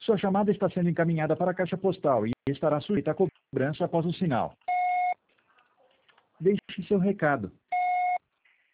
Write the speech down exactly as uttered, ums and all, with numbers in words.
Sua chamada está sendo encaminhada para a caixa postal e estará sujeita a cobrança após o sinal. Deixe seu recado.